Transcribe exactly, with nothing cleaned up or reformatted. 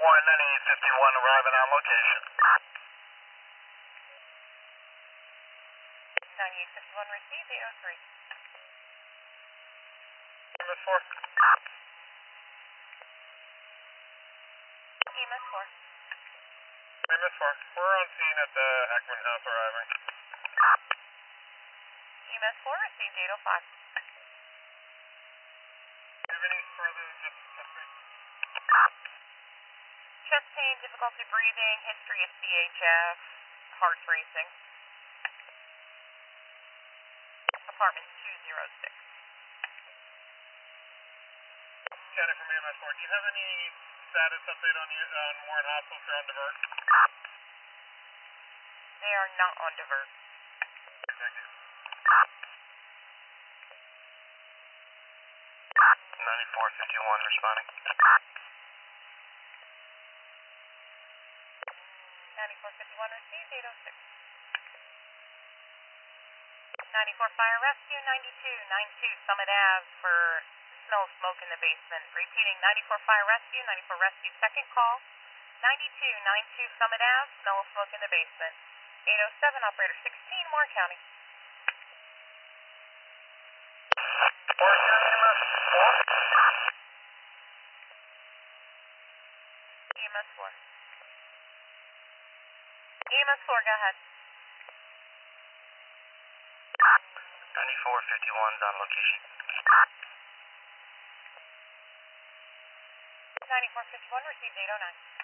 one ninety-eight fifty-one arriving on location. ninety-eight fifty-one received, eight oh three. E M S four. E M S four. E M S four. We're on scene at the Heckman house arriving. E M S four received, eight oh five. Do you have any further just chest pain? Chest pain, difficulty breathing, history of C H F, heart racing. Apartment two oh six. Scanning from E M S four. Do you have any status update on you, on Warren Hospital if you're on divert? They are not on divert. Thank you. ninety-four fifty-one responding. ninety-four fifty-one received, eight oh six. ninety-four Fire Rescue, ninety-two ninety-two Summit Ave for smell of smoke in the basement. Repeating, ninety-four Fire Rescue, ninety-four Rescue, second call. ninety-two ninety-two Summit Ave, smell of smoke in the basement. eight oh seven, operator sixteen, Warren County. Warren County E M S four. E M S four. E M S four, go ahead. ninety-four fifty-one's on location. ninety-four fifty-one received, eight oh nine.